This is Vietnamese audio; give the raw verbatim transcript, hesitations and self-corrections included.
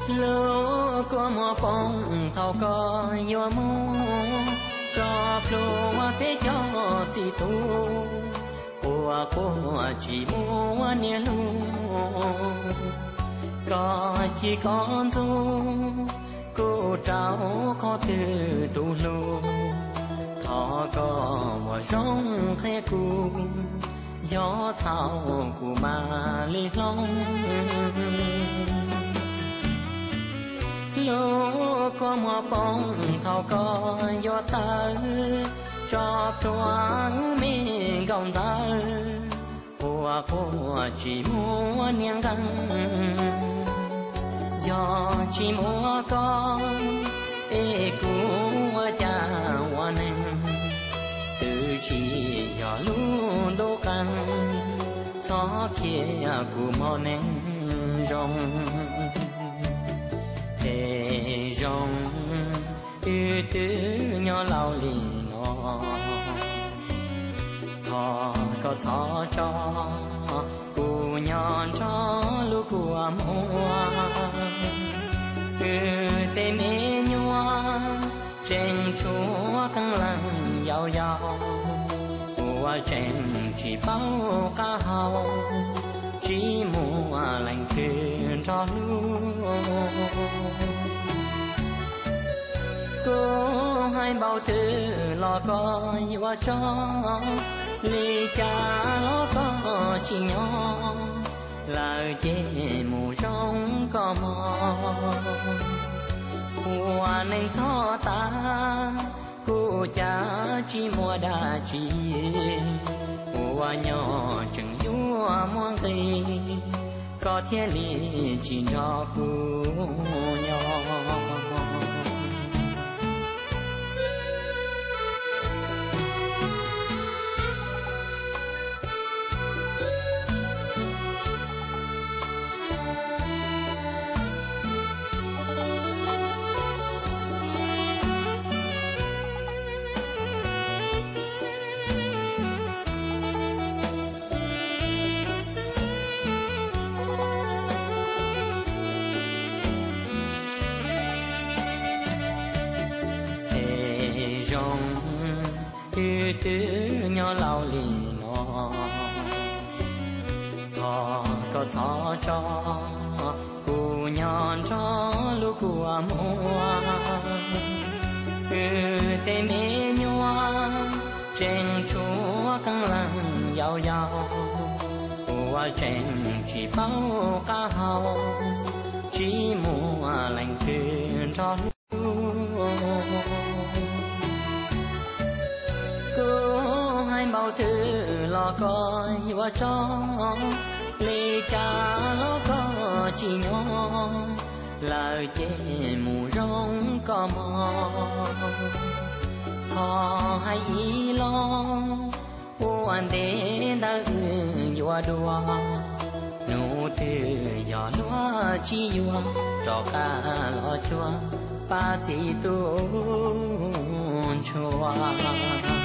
lô có mò phong thao có yo mô cho lô thế cho chỉ tu của của chỉ mua nia lu có chỉ con du cô trao có từ tu lu thọ có mò rong khe cu gió thao của mà li long lô có mò bông thao có gió ta cho tua mi gồng ta của của chỉ mua niang găng gió chỉ mua con ê của cha hoa neng từ chỉ gió luôn đô căng gió kia của mò neng rong để rong ư tư nhỏ lao lì nó họ có thọ cho cụ nhon cho lu của mua ư tê mê nhua trên chúa căng lăng giàu giàu của trên chỉ bao cá hào chỉ mua lànhคืนcho lu cô hai bao thư lo coi và cho ly cha lo có chỉ nhỏ lời chê mù rong có mò hoa nên cho ta cô cha chỉ mua đa chỉ hoa nhỏ chừng vua muôn tì có thiên lý chỉ cho cô nhỏ ư tư nhỏ lao lì nó họ có thọ cho cụ nhon cho lu của mua ư tê mê nhua trên chúa căng lăng giàu giàu của trên chỉ bao cá hào chỉ mua lànhคืนcho cô hai bao thư lo coi và cho ly cha lo có chỉ nhỏ lời chê mù rong có mò họ hay ý lo quan tế đã vừa đùa nụ thư gió lúa chi vừa cho cả lo chua ba chỉ tu chua